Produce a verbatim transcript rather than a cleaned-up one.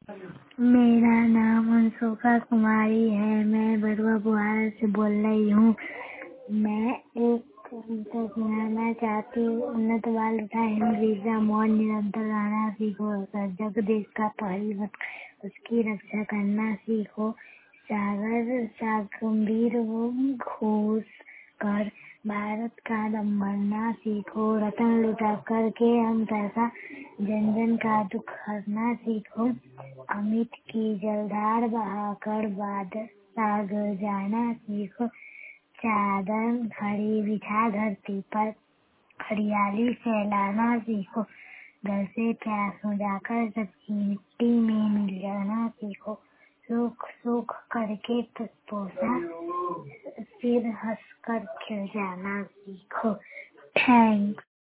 मेरा नाम अंशुका कुमारी है। मैं बड़ुआ बुहार से बोल रही हूँ। मैं एक तो सुनाना चाहती हूँ। उन्नत बाल उठा हिंदीजा मौन निरंतर रहना सीखो। जग देश का पहली वक्त उसकी रक्षा करना सीखो। सागर सागंभीर वो घोष कर भारत का दम भरना सीखो। रतन लुटा करके हम पैसा जन जन का दुख हरना सीखो। अमित की जलधार बहाकर बाद सागर जाना सीखो। चादर हरी बिछा धरती पर हरियाली फैलाना सीखो। घर से प्यास हो जाकर सबकी मिट्टी में मिल जाना सीखो। सुख सुख करके पोसा फिर हंस कर खिल जाना सीखो। थैंक्स।